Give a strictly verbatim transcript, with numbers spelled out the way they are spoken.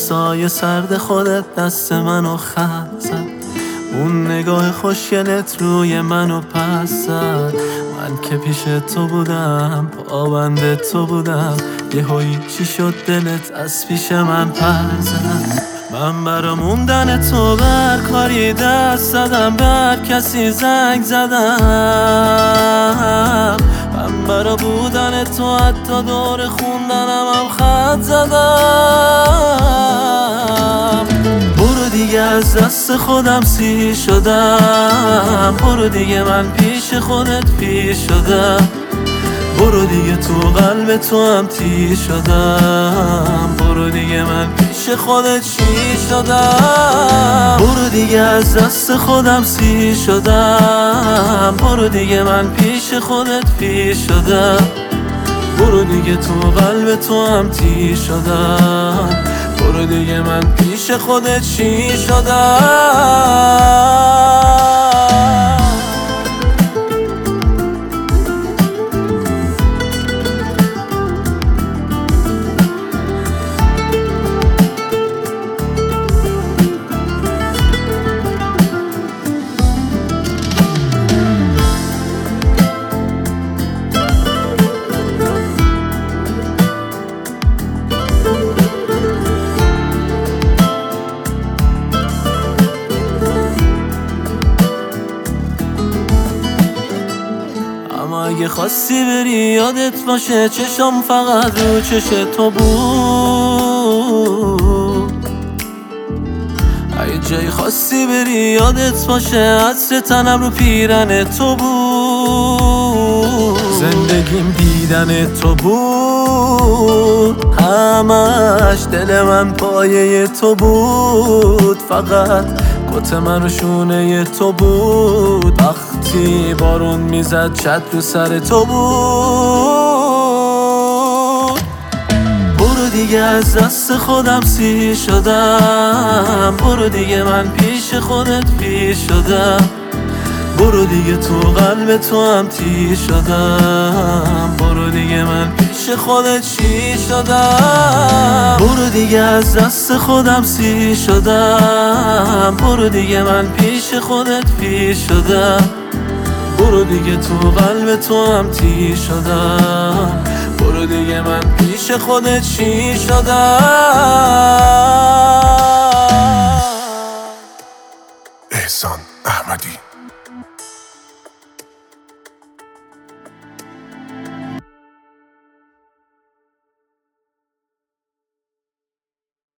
سایه سرد خودت دست منو خط زد، اون نگاه خوشگلت روی منو پس زد. من که پیش تو بودم، پابند تو بودم، یهویی چی شد دلت از پیش من پر زد. من برا موندن تو بر کاری دست زدم، بر کسی زنگ زدم. من برا بودن تو حتی دور خوندنم هم خط زدم. برو دیگه از دست خودم سیر شدم، برو دیگه من پیش خودت پیر شدم. برو دیگه تو قلب تو هم تیر شدم، برو دیگه من پیش خودت شیر شدم. برو دیگه از دست خودم سیر شدم، برو دیگه من پیش خودت پیر شدم. برو دیگه تو قلب تو هم تیر شدم، برو دیگه من پیش خودت شیر شدم. اگه خواستی بری یادت باشه چشم فقط رو چش تو بود. اگه جایی خواستی بری یادت باشه عطر تنم رو پیرن تو بود. زندگیم دیدن تو بود، همش دل من پایه تو بود. فقط کت من رو شونه تو بود، وقتی بارون میزد چت رو سر تو بود. برو دیگه از دست خودم سیر شدم، برو دیگه من پیش خودت پیر شدم. برو دیگه تو قلب تو هم تیر شدم، برو دیگه من پیش خودت شیر شدم. برو دیگه از دست خودم سیر شدم، برو دیگه من پیش خودت پیر شدم. برو دیگه تو قلب تو هم تیر شدم، برو دیگه من پیش خودت شیر شدم. احسان احمدی.